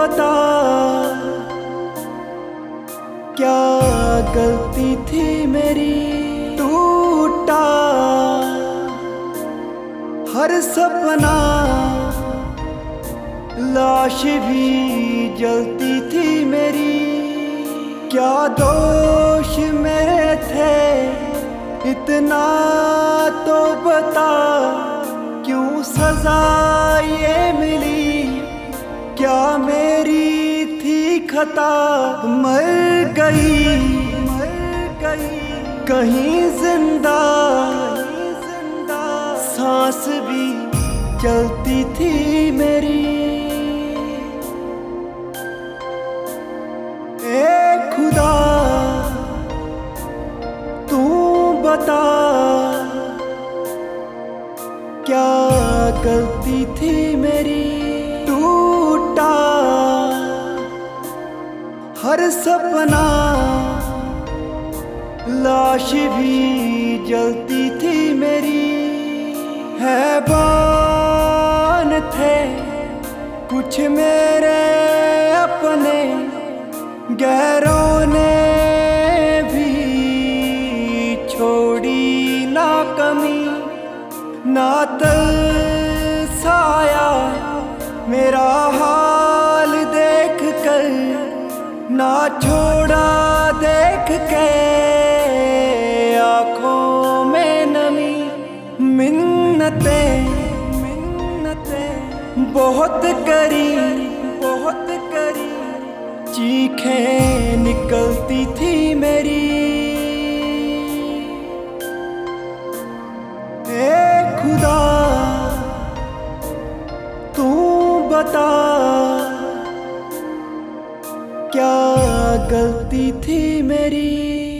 बता क्या गलती थी मेरी। टूटा हर सपना, लाश भी जलती थी मेरी। क्या दोष मेरे थे इतना तो बता, क्यों सजा ये मिली, क्या मेरी थी खता। मर गई कहीं जिंदा, सांस भी चलती थी मेरी। ए खुदा तू बता क्या गलती थी मेरी। टूटा हर सपना, लाश भी जलती थी मेरी। हैवान थे कुछ मेरे अपने, गैरों ने भी छोड़ी ना कमी। ना तरसाया मेरा हाल देख कर, ना छोड़ा देख के आँखों में नमी। मिन्नतें बहुत करी, चीखें निकलती थी मेरी। ए खुदा तू बता क्या गलती थी मेरी।